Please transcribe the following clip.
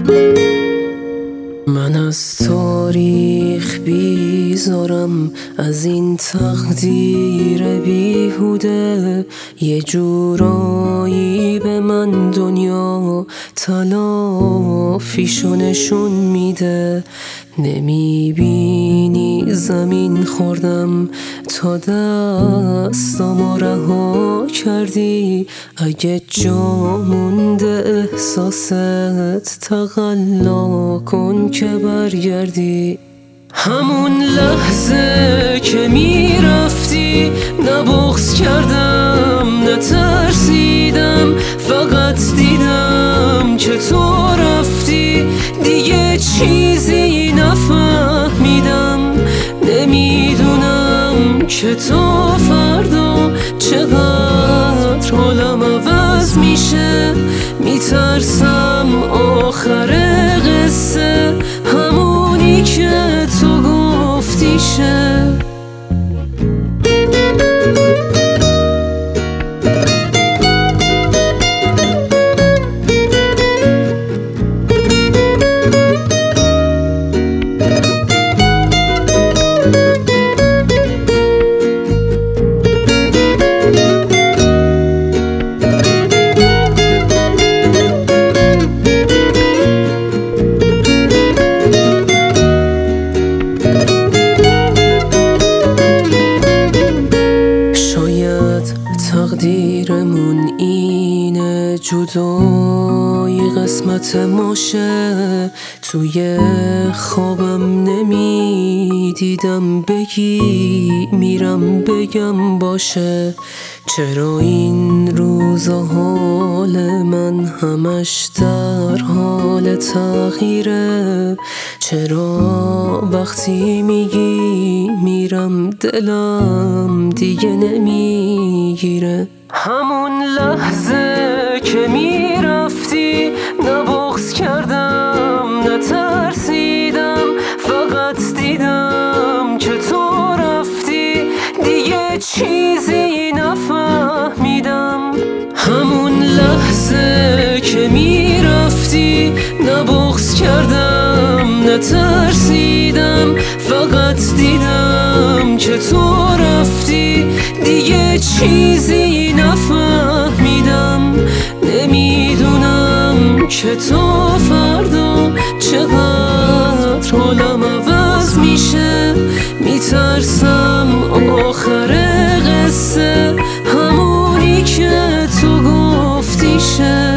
من از تاریخ بیزارم، از این تقدیر بیهوده. یه جورایی به من دنیا تلافیشو نشون میده. نمیبینی زمین خوردم تا دستامو رها کردی. اگه جا مونده احساست تقلا کن که برگردی. همون لحظه که میرفتی نه بغض کردم نه ترسیدم، فقط دیدم که تو رفتی. دیگه چیزی نفهمیدم، نمیدونم که تو فردا چقدر حالم عوض میشه. میترسم آخر قصه همونی که تو گفتی شه. تقدیرمون اینه جدایی قسمت ماشه. توی خوابم نمیدیدم بگی میرم بگم باشه. چرا این روزا حال من همش در حال تغییره؟ چرا وقتی میگی میرم دلم دیگه نمیگیره؟ همون لحظه که میرفتی نه بغض کردم نه ترسیدم، فقط دیدم که تو رفتی. دیگه چیزی نفهمیدم. همون لحظه که میرفتی نه بغض کردم نه ترسیدم، فقط دیدم که تو رفتی. دیگه چیزی نفهمیدم، نمیدونم که تو فردا چقدر حالم عوض میشه. میترسم آخر قصه همونی که تو گفتی شه.